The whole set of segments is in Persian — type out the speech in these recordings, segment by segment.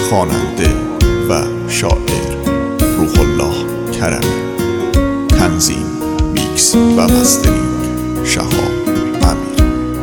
خواننده و شاعر روح الله کرمی. تنظیم، میکس و مسترینگ شهاب امیر.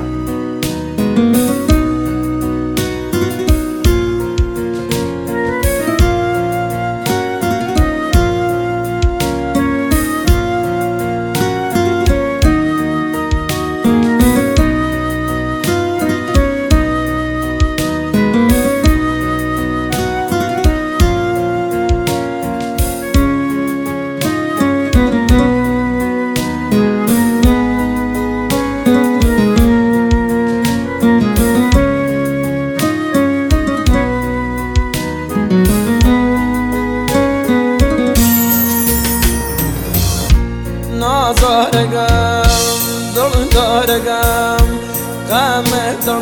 نازارگم دل دارگم غم دل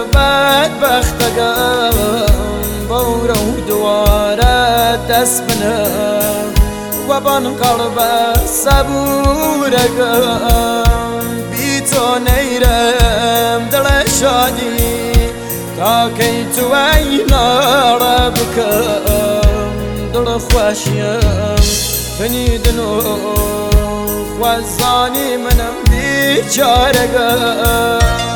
بدبختگم بورو دواره دست بنم و بان قلب صبورگم بی تو نیرم دل شادی تا کی تو اینا را بکم دل خوشیم تنیدنو وزانی منم بیچارگم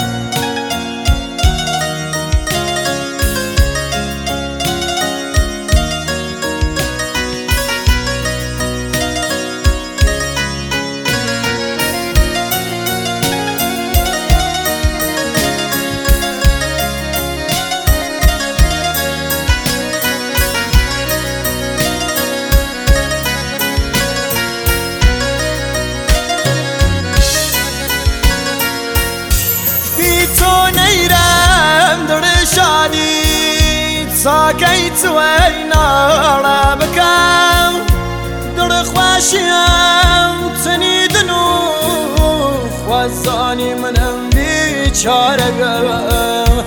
نیرم در شادی ساکی تو اینا را بکم در خوشیم تنیدنو خوزانی منم بیچارگم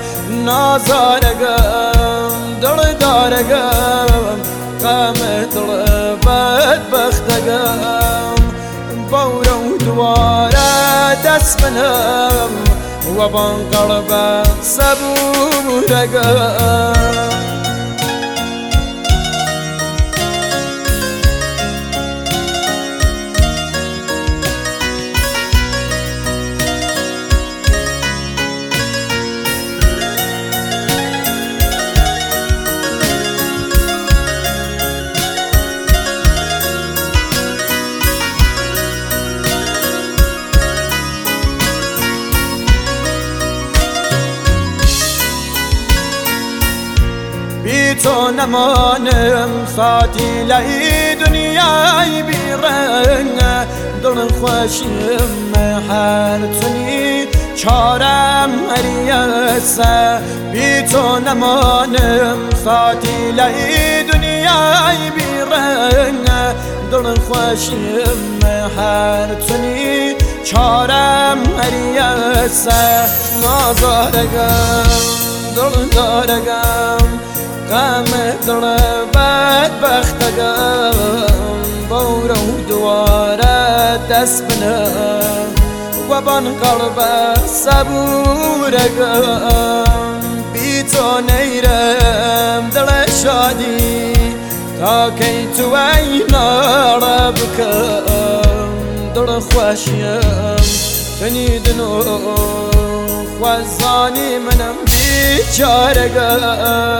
نازارگم دل دارگم غم دل بدبختگم بورو دواره دست بنم و بان قلب صبورگم بی تو نمانم ساتی لای دنیای بیرنگ دل خوشیم هر تنی چارم هریسه بی تو نمانم ساتی لای دنیای بیرنگ دل خوشیم هر تنی چارم هریسه نازارگم دل دارگم غم دل بدبختگم بورو دواره دست بنم و بان قلب صبورگم بی تو نیرم دل شادی تا کی تو اینا را بکم دل خوشیم تنیدنو خوزانی منم بیچارگم